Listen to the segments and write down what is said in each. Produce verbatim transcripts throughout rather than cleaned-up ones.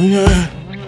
yeah.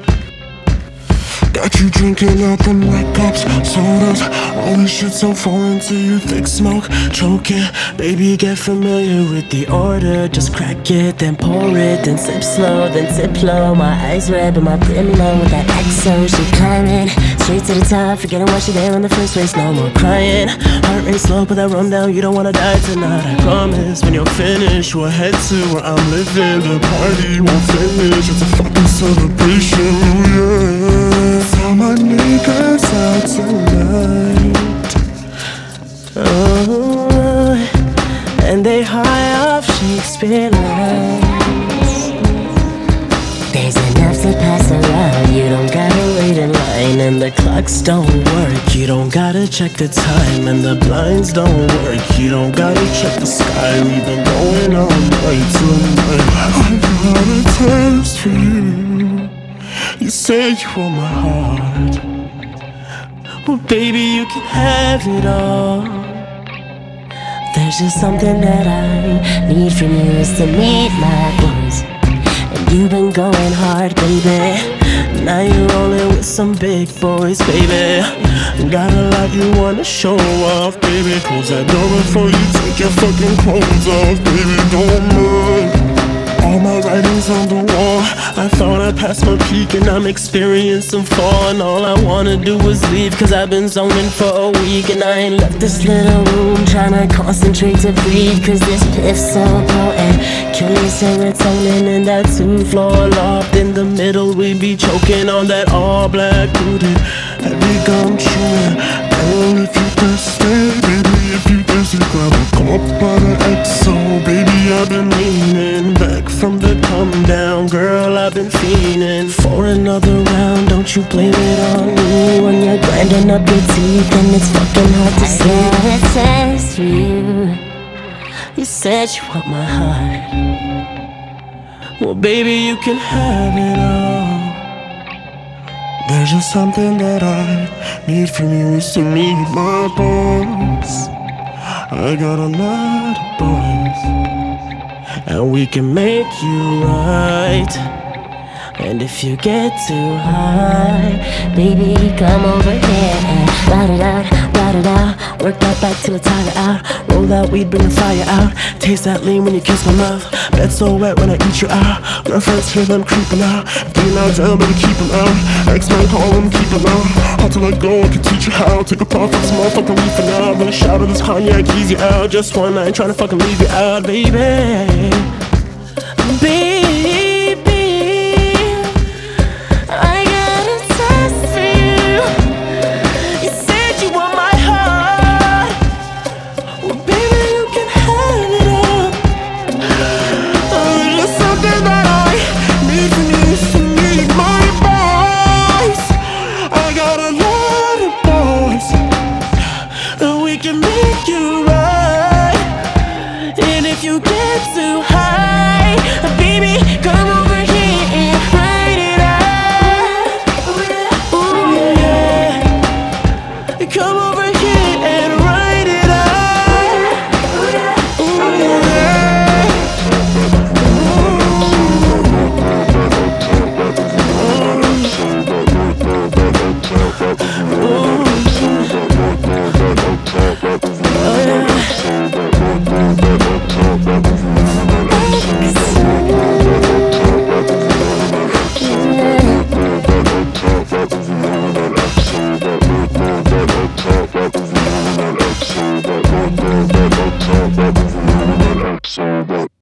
Got you drinking out them white cups, sodas. All this shit so foreign to you, thick smoke, choking. Baby, get familiar with the order. Just crack it, then pour it, then sip slow, then sip low. My eyes red, but my brim low with that X O. She climbing straight to the top, forgetting why she there in the first place. No more crying, heart rate slow, put that rum down. You don't wanna die tonight, I promise. When you're finished, we'll head to where I'm living. The party won't finish, it's a fucking celebration, yeah. All my niggas out tonight, oh, and they high off Shakespeare lines. There's enough to pass around, you don't gotta wait in line. And the clocks don't work, you don't gotta check the time. And the blinds don't work, you don't gotta check the sky. We've been going all night tonight. I got a taste for you. You say you want my heart, well baby you can have it all. There's just something that I need from you, is to meet my goals. And you've been going hard, baby. Now you're rolling with some big boys, baby. Got a lot you wanna show off, baby. Close that door before you take your fucking clothes off, baby. Don't mind all my writings on the wall. I thought I passed my peak and I'm experiencing fall. And all I wanna do is leave, cause I've been zoning for a week. And I ain't left this little room tryna concentrate to breathe, cause this piff's so potent. Kill your serotonin in that two-floor loft. In the middle we be choking on that all-black booty. Heavy gum chewing. Girl, if you thirsty, baby, if you thirsty, grab a cup by the X O. Baby, I've been leaning back from the come down. Girl, I've been fiending for another round. Don't you blame it on me when you're grinding up your teeth and it's fucking hard to see. I got a taste for you. You said you want my heart, well baby you can have it all. There's just something that I need from you, is to meet my boys. I got a lot of boys, and we can make you right. And if you get too high, baby come over here and ride it out, ride it out. Work that back till it's tired out. Roll that weed, bring the fire out. Taste that lean when you kiss my mouth. Bed so wet when I eat you out. When I first hear them creeping out, if they not down, better keep them out. X-Men call them, keep them out. How to let go, I can teach you how. Take a puff of this motherfucking leaf for now. Then a shot of this cognac, ease you out. Just one night, tryna fucking leave you out, baby. Baby, I got a test for you. You said you want my heart, well baby you can have it all. Oh, just something that I need from you, is to meet my boys. I got a lot of boys, and we can make you right. And if you get too high, baby, come over here and ride it out. Ooh, yeah. Come over here.